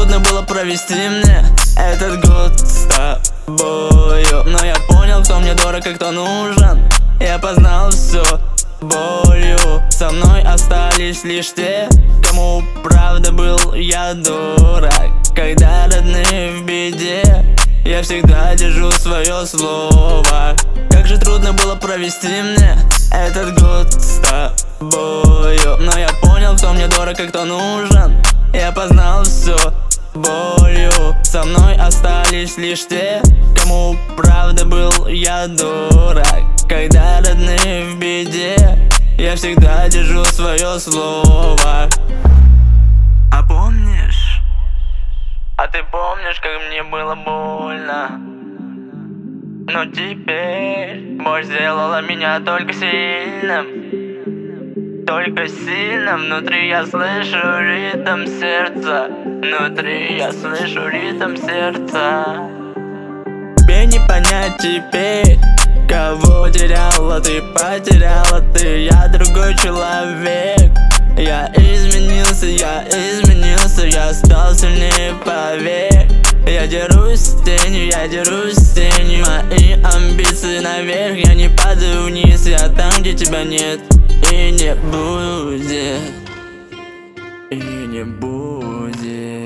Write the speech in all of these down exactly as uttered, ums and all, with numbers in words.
трудно было провести мне этот год с тобою, но я понял, кто мне дорог и кто нужен. Я познал все болью. Со мной остались лишь те, кому правда был я дурак. Когда родные в беде, я всегда держу свое слово. Как же трудно было провести мне этот год с тобою, но я понял, кто мне дорог и кто нужен. Я познал все болью. Со мной остались лишь те, кому правда был я дурак. Когда родные в беде, я всегда держу свое слово. А помнишь? А ты помнишь, как мне было больно? Но теперь боль сделала меня только сильным. Только сильно внутри я слышу ритм сердца. Внутри я слышу ритм сердца. Тебе не понять теперь, кого теряла ты, потеряла ты. Я другой человек. Я изменился, я изменился, я стал сильнее, поверь. Я дерусь с тенью, я дерусь с тенью. Мои амбиции наверх, я не падаю вниз. Я там, где тебя нет и не будет. И не будет.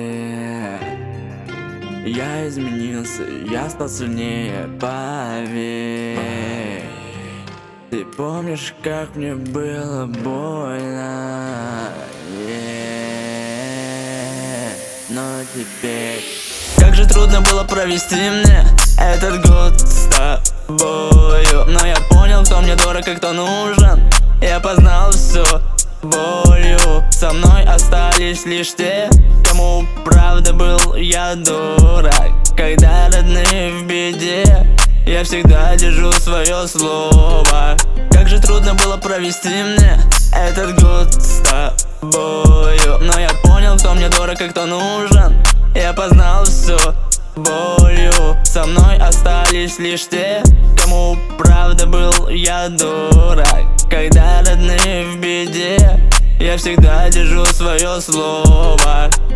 Я изменился, я стал сильнее, поверь. Ты помнишь, как мне было больно, yeah. Но теперь как же трудно было провести мне этот год с тобою, но я понял, кто мне дорог и кто нужен. Я познал все болью. Со мной остались лишь те, кому правда был я дурак. Когда родные в беде, я всегда держу свое слово. Как же трудно было провести мне этот год с тобою, но я понял, кто мне дорог и кто нужен. Я познал все болью. Со мной остались лишь те, кому правда был я дурак. Когда родные в беде, я всегда держу свое слово.